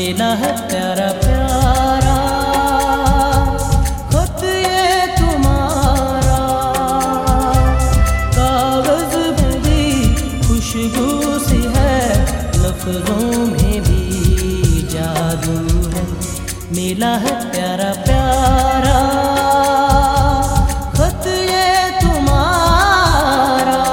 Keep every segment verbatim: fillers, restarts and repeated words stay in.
मिला है प्यारा प्यारा खत ये तुम्हारा। कागज में भी खुशबू सी है, लफ्जों में भी जादू है। मिला है प्यारा प्यारा खत ये तुम्हारा।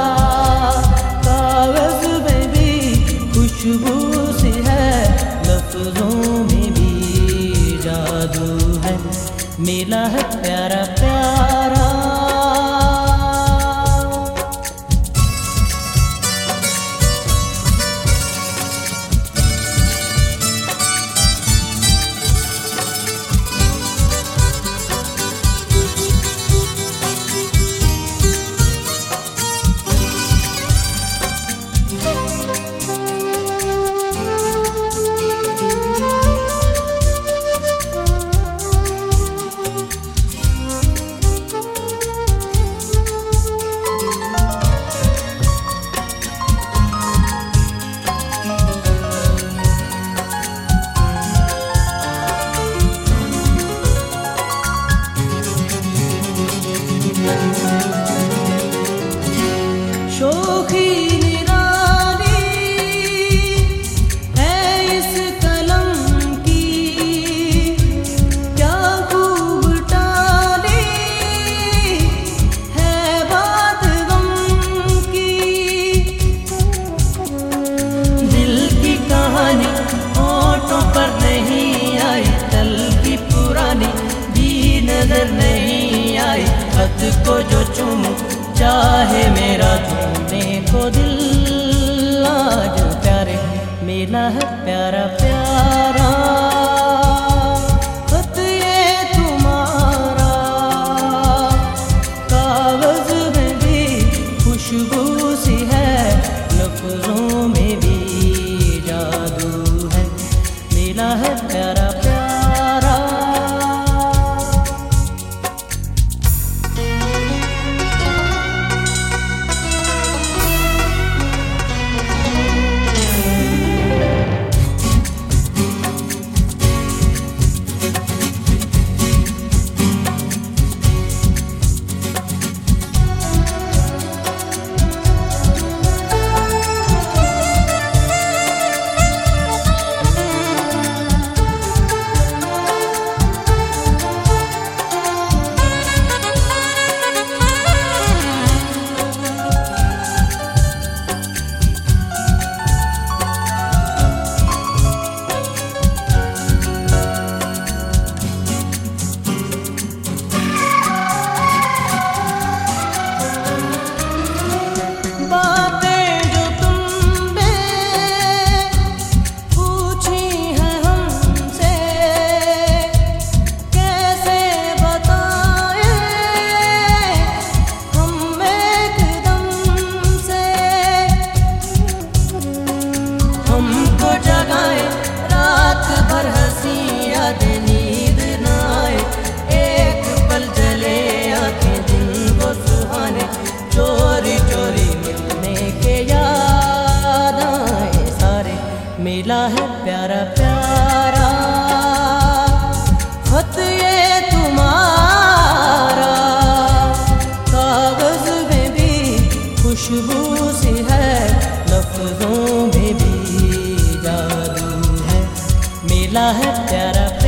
कागज में भी खुशबू सी है, लफ्जों में भी जादू है। मिला है प्यारा प्यारा। शोखी निराली है इस कलम की, क्या खूब टाली है बात गम की। दिल की कहानी होठों पर नहीं आई, कल की पुरानी भी नजर नहीं आई। खत को जो चूमूं चाहे मेरा झूमने को दिल, आज प्यारे मिला है प्यारा प्यारा खत ये तुम्हारा। कागज में भी खुशबू सी है, लफ्जों में भी जादू है। मिला है प्यारा प्यारा। मिला है प्यारा प्यारा खत ये तुम्हारा। कागज में भी खुशबू सी है, लफ्जों में भी जादू है। मिला है प्यारा।